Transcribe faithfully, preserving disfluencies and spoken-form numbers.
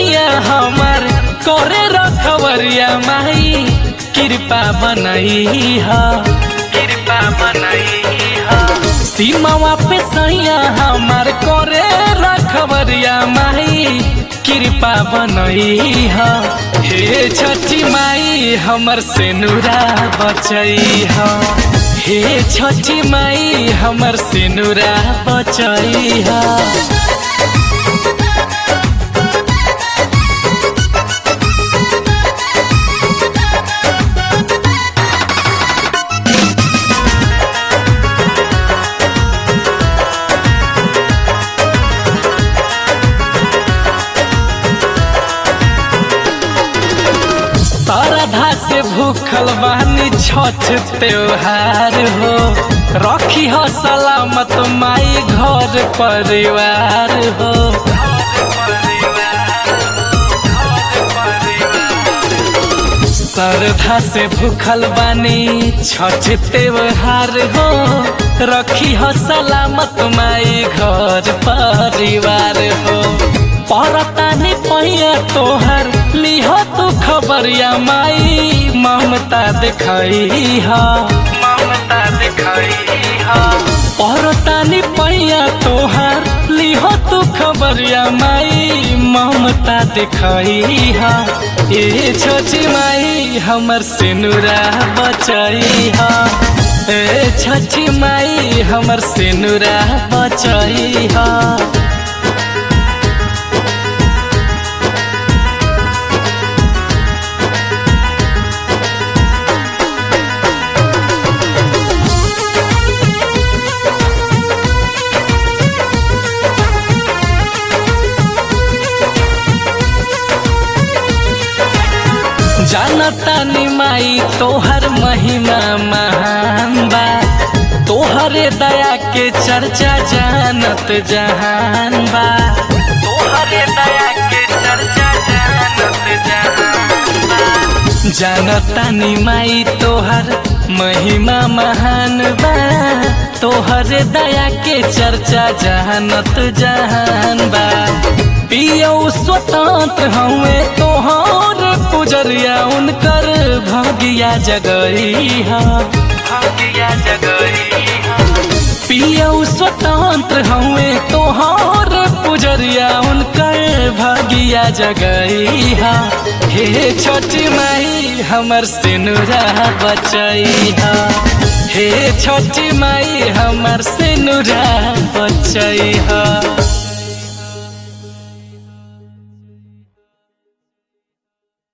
सैया हमार करे रखवरिया माई कृपा बनई हा कृपा बनई हा सीमावा पे सैया हमार करे रखवरिया माई कृपा बनई हा हे छठी माई हमर सेनुरा बचई हा हे छठी माई हमर सेनुरा बचई हा श्रद्धा से भूखल बानी छठ त्योहार हो रखी हो सलामत माई घर परिवार हो श्रद्धा से भूखल बानी छठ त्योहार हो रखी हो सलामत माई घर परिवार हो परतानी पहिया तोहर लिहो तू खबरिया माई ममता दिखाई हा ममता दिखाई हा परतानी पहिया तोहर लिहो तू खबरिया माई ममता दिखाई हा ए छोटी माई हमर सेनुरा बचई हा ए छोटी माई हमर सेनुरा बचई हा जानतानी माई तोहर महिमा महान बा तोहरे दया के चर्चा जानत जहान बा तोहरे दया के चर्चा जानत जहान बा जानतानी माई तोहर महिमा महान बा तोहरे दया के चर्चा जानत जहान बा पियो स्वतंत्र हवे तोहर पुजरिया उनकर भागिया जगई हा भागिया जगई हा पियो स्वतंत्र हवे तोहर पुजरिया उनकर भागिया जगई हा हे छोटी माई हमर सेनुरा बचई हा हे छोटी माई हमर सेनुरा बचई हा।